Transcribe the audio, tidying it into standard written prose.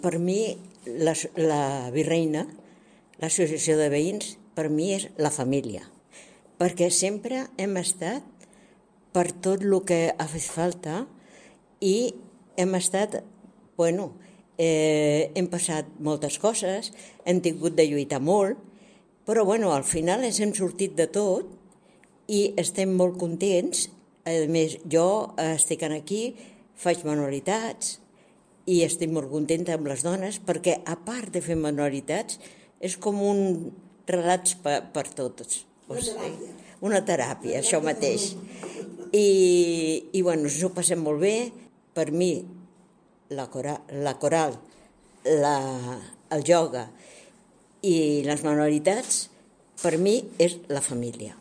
Per mi, la Virreina, l'associació de veïns, per mi és la família, perquè sempre hem estat per tot el que ha fet falta i hem estat, hem passat moltes coses, hem tingut de lluitar molt, però al final ens hem sortit de tot i estem molt contents. A més, jo estic aquí, faig manualitats i estic molt contenta amb les dones perquè, a part de fer manualitats, és com un relats per tots. Una teràpia, això mateix. I ens ho passem molt bé. Per mi, la coral, el ioga i les manualitats, per mi és la família.